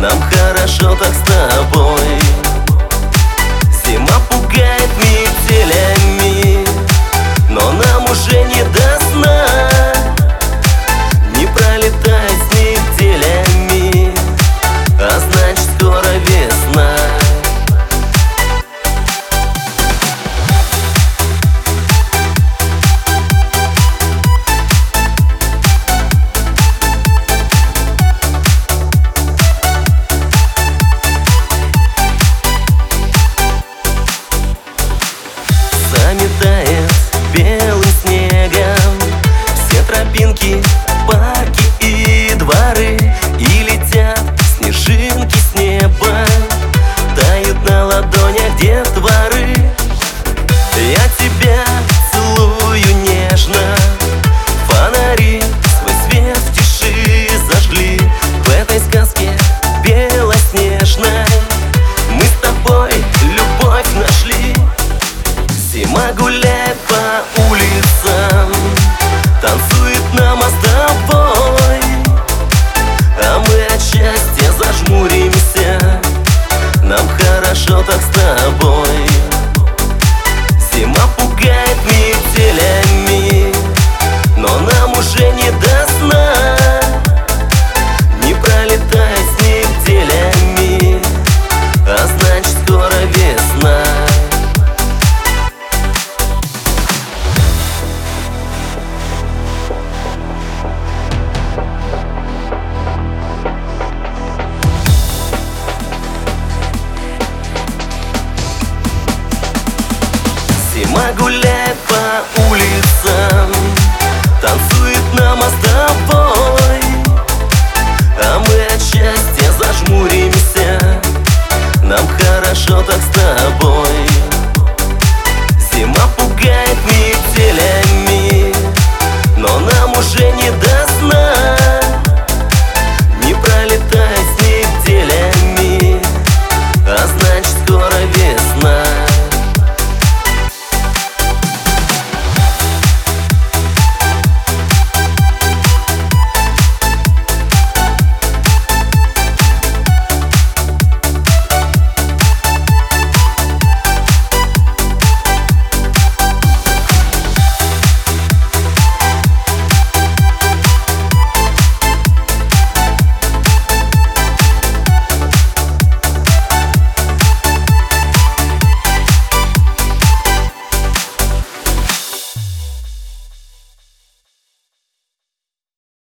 Нам хорошо так с тобой. Зима пугает метелями, но нам уже не до сна. Не пролетай с метелями, а значит скоро весна. Заметает белым снегом все тропинки, парки и дворы, и летят снежинки с неба, тают на ладонях детворы. Я тебя целую нежно, фонари свой свет в тиши зажгли. В этой сказке белоснежной мы с тобой любовь нашли. Зима гуляет по улицам, танцует нам с тобой, а мы от счастья зажмуримся. Нам хорошо так с тобой. Зима пугает метелями, но нам уже не до сна. Не пролетай с метелями, а значит скоро весна. Зима гуляет